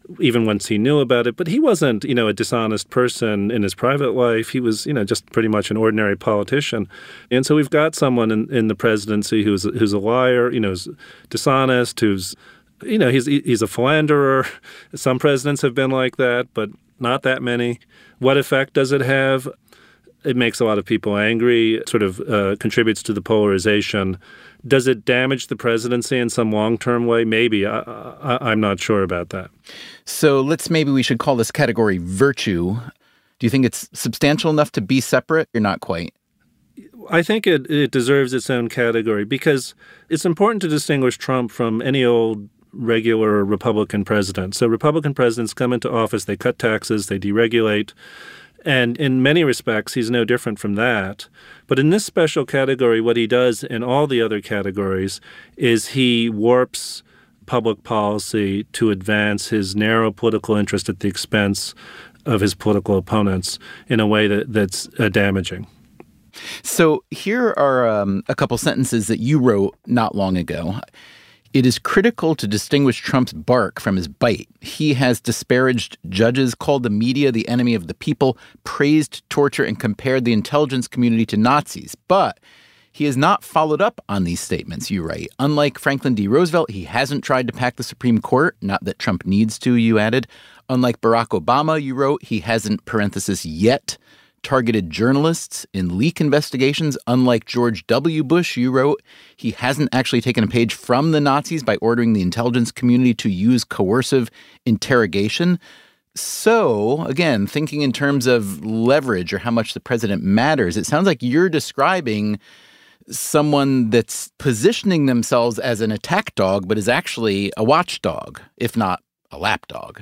S3: even once he knew about it. But he wasn't, a dishonest person in his private life. He was, just pretty much an ordinary politician. And so we've got someone in the presidency who's a liar, who's dishonest, who's, he's a philanderer. Some presidents have been like that, but not that many. What effect does it have? It makes a lot of people angry. It sort of contributes to the polarization. Does it damage the presidency in some long-term way? Maybe. I'm not sure about that.
S1: So maybe we should call this category virtue. Do you think it's substantial enough to be separate or not quite?
S3: I think it deserves its own category because it's important to distinguish Trump from any old regular Republican president. So Republican presidents come into office, they cut taxes, they deregulate. And in many respects, he's no different from that. But in this special category, what he does in all the other categories is he warps public policy to advance his narrow political interest at the expense of his political opponents in a way that's damaging.
S1: So here are a couple sentences that you wrote not long ago. It is critical to distinguish Trump's bark from his bite. He has disparaged judges, called the media the enemy of the people, praised torture, and compared the intelligence community to Nazis. But he has not followed up on these statements, you write. Unlike Franklin D. Roosevelt, he hasn't tried to pack the Supreme Court, not that Trump needs to, you added. Unlike Barack Obama, you wrote, he hasn't, parenthesis, yet targeted journalists in leak investigations. Unlike George W. Bush, you wrote, he hasn't actually taken a page from the Nazis by ordering the intelligence community to use coercive interrogation. So, again, thinking in terms of leverage or how much the president matters, it sounds like you're describing someone that's positioning themselves as an attack dog, but is actually a watchdog, if not a lapdog.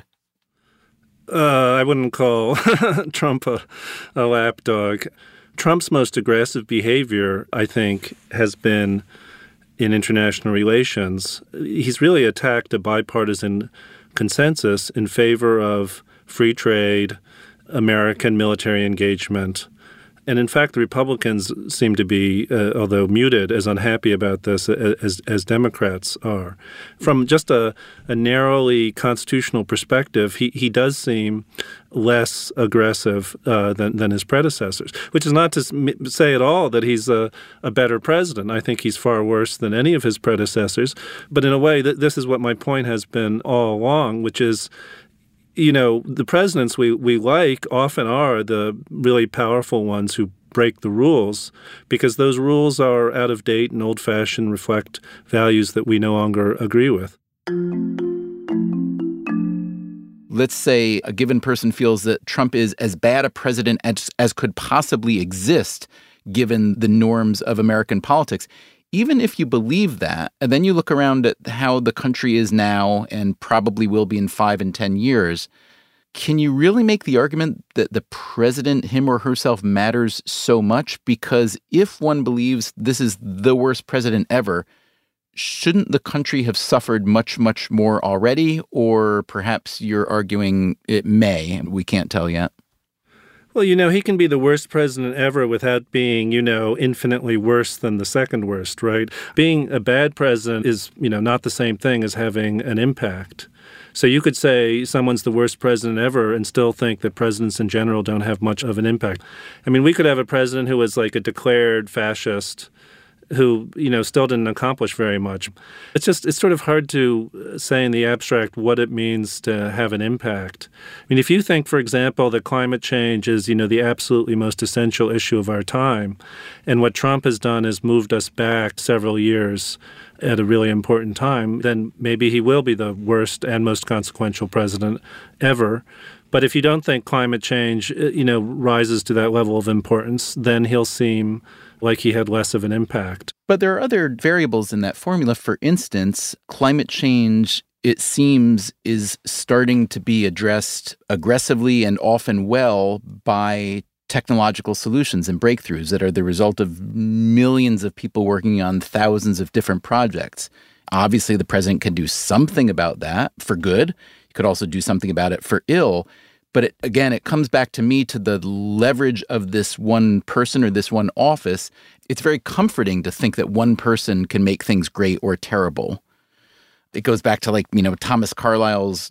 S3: I wouldn't call Trump a lapdog. Trump's most aggressive behavior, I think, has been in international relations. He's really attacked a bipartisan consensus in favor of free trade, American military engagement. And in fact, the Republicans seem to be, although muted, as unhappy about this as Democrats are. From just a narrowly constitutional perspective, he does seem less aggressive than his predecessors, which is not to say at all that he's a better president. I think he's far worse than any of his predecessors. But in a way, this is what my point has been all along, which is, the presidents we like often are the really powerful ones who break the rules because those rules are out of date and old-fashioned, reflect values that we no longer agree with.
S1: Let's say a given person feels that Trump is as bad a president as could possibly exist given the norms of American politics. Even if you believe that, and then you look around at how the country is now and probably will be in 5 and 10 years, can you really make the argument that the president, him or herself, matters so much? Because if one believes this is the worst president ever, shouldn't the country have suffered much, much more already? Or perhaps you're arguing it may, we can't tell yet.
S3: Well, he can be the worst president ever without being, infinitely worse than the second worst, right? Being a bad president is, not the same thing as having an impact. So you could say someone's the worst president ever and still think that presidents in general don't have much of an impact. I mean, we could have a president who was like a declared fascist who, still didn't accomplish very much. It's sort of hard to say in the abstract what it means to have an impact. I mean, if you think, for example, that climate change is, the absolutely most essential issue of our time, and what Trump has done is moved us back several years at a really important time, then maybe he will be the worst and most consequential president ever. But if you don't think climate change, rises to that level of importance, then he'll seem like he had less of an impact.
S1: But there are other variables in that formula. For instance, climate change, it seems, is starting to be addressed aggressively and often well by technological solutions and breakthroughs that are the result of millions of people working on thousands of different projects. Obviously, the president can do something about that for good. He could also do something about it for ill. But it comes back to me to the leverage of this one person or this one office. It's very comforting to think that one person can make things great or terrible. It goes back to Thomas Carlyle's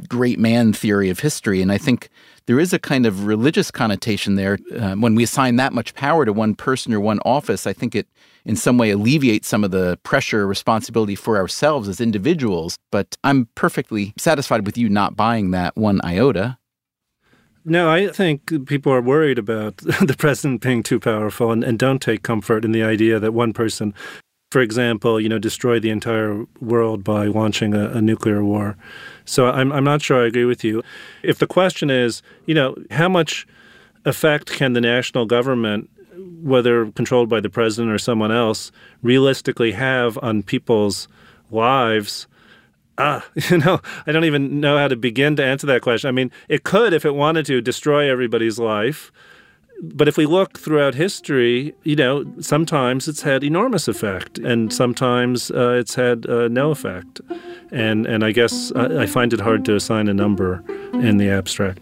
S1: great man theory of history. And I think there is a kind of religious connotation there. When we assign that much power to one person or one office, I think it in some way alleviates some of the pressure or responsibility for ourselves as individuals. But I'm perfectly satisfied with you not buying that one iota.
S3: No, I think people are worried about the president being too powerful and don't take comfort in the idea that one person, for example, destroy the entire world by launching a nuclear war. So I'm not sure I agree with you. If the question is, how much effect can the national government, whether controlled by the president or someone else, realistically have on people's lives? I don't even know how to begin to answer that question. I mean, it could, if it wanted to, destroy everybody's life. But if we look throughout history, sometimes it's had enormous effect, and sometimes it's had no effect. And I guess I find it hard to assign a number in the abstract.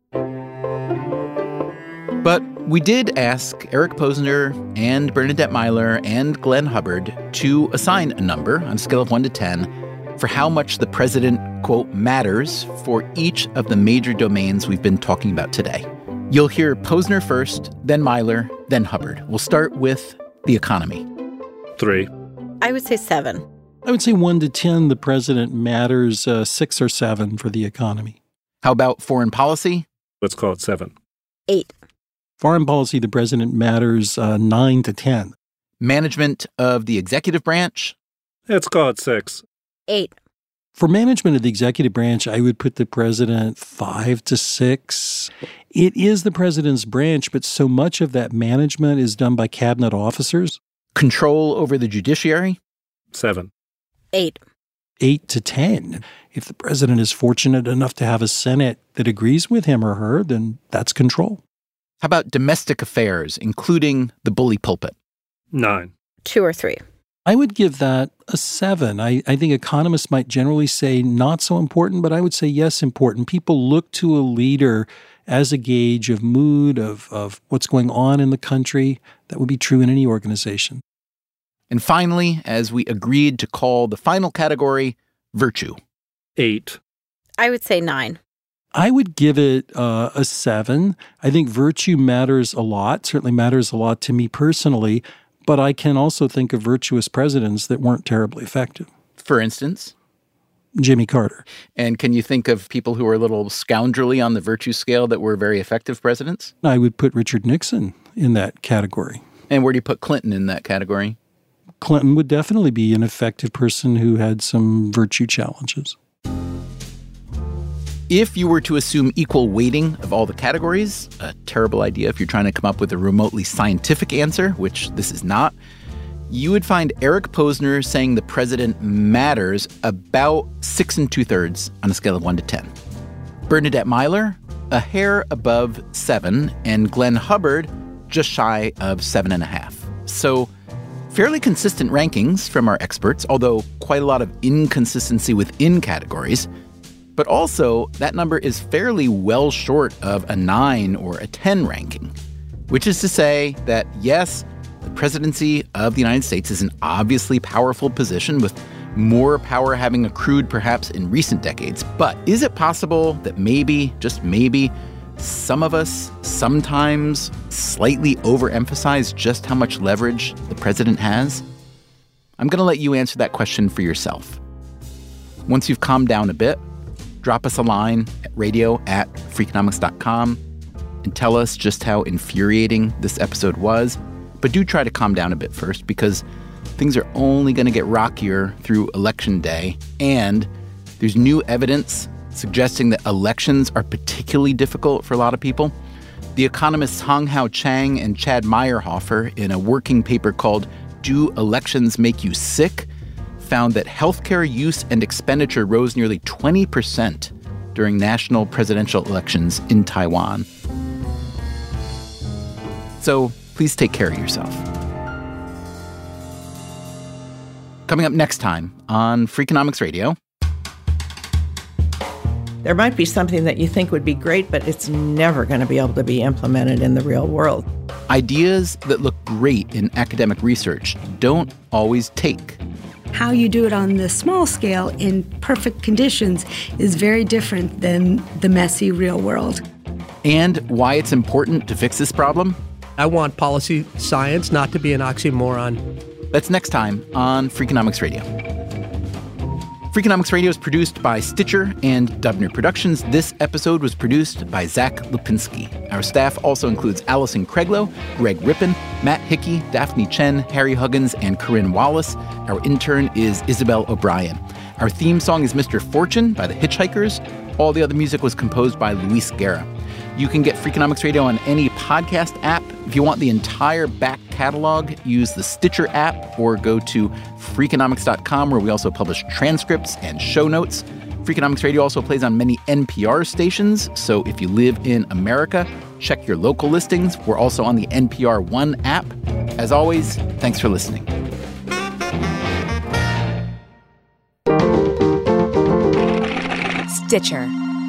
S1: But we did ask Eric Posner and Bernadette Myler and Glenn Hubbard to assign a number on a scale of 1 to 10 for how much the president, quote, matters for each of the major domains we've been talking about today. You'll hear Posner first, then Myler, then Hubbard. We'll start with the economy.
S3: 3.
S4: I would say 7.
S2: I would say 1 to 10, the president matters 6 or 7 for the economy.
S1: How about foreign policy?
S3: Let's call it 7.
S4: 8.
S2: Foreign policy, the president matters 9 to 10.
S1: Management of the executive branch?
S3: Let's call it 6.
S4: 8.
S2: For management of the executive branch, I would put the president 5 to 6. It is the president's branch, but so much of that management is done by cabinet officers.
S1: Control over the judiciary?
S3: 7.
S4: 8.
S2: 8 to 10. If the president is fortunate enough to have a Senate that agrees with him or her, then that's control.
S1: How about domestic affairs, including the bully pulpit?
S3: 9.
S4: 2 or 3.
S2: I would give that a 7. I think economists might generally say not so important, but I would say yes, important. People look to a leader as a gauge of mood, of what's going on in the country. That would be true in any organization.
S1: And finally, as we agreed to call the final category, virtue.
S3: 8.
S4: I would say 9.
S2: I would give it a 7. I think virtue matters a lot, certainly matters a lot to me personally, but I can also think of virtuous presidents that weren't terribly effective.
S1: For instance?
S2: Jimmy Carter.
S1: And can you think of people who are a little scoundrelly on the virtue scale that were very effective presidents?
S2: I would put Richard Nixon in that category.
S1: And where do you put Clinton in that category?
S2: Clinton would definitely be an effective person who had some virtue challenges.
S1: If you were to assume equal weighting of all the categories, a terrible idea if you're trying to come up with a remotely scientific answer, which this is not, you would find Eric Posner saying the president matters about 6 2/3 on a scale of 1 to 10. Bernadette Myler, a hair above 7, and Glenn Hubbard, just shy of 7.5. So fairly consistent rankings from our experts, although quite a lot of inconsistency within categories. But also, that number is fairly well short of a 9 or a 10 ranking, which is to say that, yes, the presidency of the United States is an obviously powerful position with more power having accrued perhaps in recent decades. But is it possible that maybe, just maybe, some of us sometimes slightly overemphasize just how much leverage the president has? I'm going to let you answer that question for yourself. Once you've calmed down a bit, drop us a line at radio@freakonomics.com and tell us just how infuriating this episode was. But do try to calm down a bit first, because things are only going to get rockier through Election Day. And there's new evidence suggesting that elections are particularly difficult for a lot of people. The economists Hong Hao Chang and Chad Meyerhofer, in a working paper called Do Elections Make You Sick?, found that healthcare use and expenditure rose nearly 20% during national presidential elections in Taiwan. So please take care of yourself. Coming up next time on Freakonomics Radio.
S10: There might be something that you think would be great, but it's never going to be able to be implemented in the real world.
S1: Ideas that look great in academic research don't always take.
S11: how you do it on the small scale in perfect conditions is very different than the messy real world.
S1: And why it's important to fix this problem?
S12: I want policy science not to be an oxymoron.
S1: That's next time on Freakonomics Radio. Freakonomics Radio is produced by Stitcher and Dubner Productions. This episode was produced by Zach Lipinski. Our staff also includes Allison Craiglow, Greg Rippin, Matt Hickey, Daphne Chen, Harry Huggins, and Corinne Wallace. Our intern is Isabel O'Brien. Our theme song is Mr. Fortune by the Hitchhikers. All the other music was composed by Luis Guerra. You can get Freakonomics Radio on any podcast app. If you want the entire back catalog, use the Stitcher app or go to Freakonomics.com, where we also publish transcripts and show notes. Freakonomics Radio also plays on many NPR stations, so if you live in America, check your local listings. We're also on the NPR One app. As always, thanks for listening.
S13: Stitcher.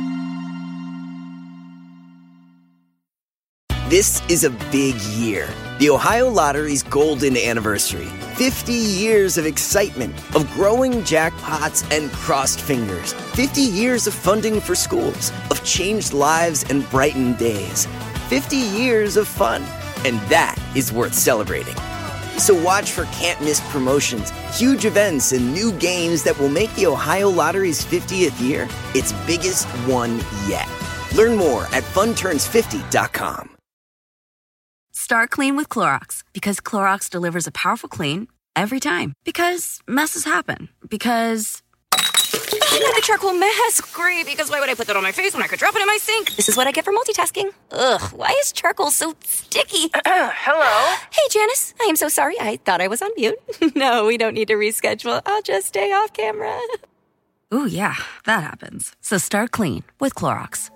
S13: This is a big year. The Ohio Lottery's golden anniversary. 50 years of excitement, of growing jackpots and crossed fingers. 50 years of funding for schools, of changed lives and brightened days. 50 years of fun, and that is worth celebrating. So watch for can't-miss promotions, huge events, and new games that will make the Ohio Lottery's 50th year its biggest one yet. Learn more at funturns50.com.
S14: Start clean with Clorox, because Clorox delivers a powerful clean every time. Because messes happen. Because I got a charcoal mask. Great, because why would I put that on my face when I could drop it in my sink? This is what I get for multitasking. Ugh, why is charcoal so sticky?
S15: Hello?
S14: Hey, Janice. I am so sorry. I thought I was on mute. No, we don't need to reschedule. I'll just stay off camera. Ooh, yeah, that happens. So start clean with Clorox.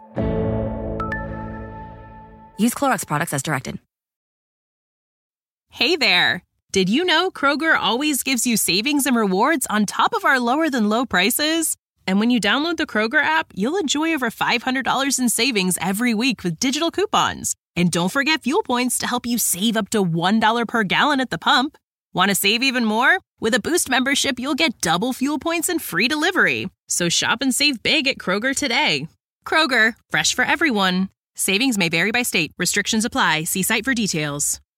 S14: Use Clorox products as directed.
S16: Hey there! Did you know Kroger always gives you savings and rewards on top of our lower-than-low prices? And when you download the Kroger app, you'll enjoy over $500 in savings every week with digital coupons. And don't forget fuel points to help you save up to $1 per gallon at the pump. Want to save even more? With a Boost membership, you'll get double fuel points and free delivery. So shop and save big at Kroger today. Kroger, fresh for everyone. Savings may vary by state. Restrictions apply. See site for details.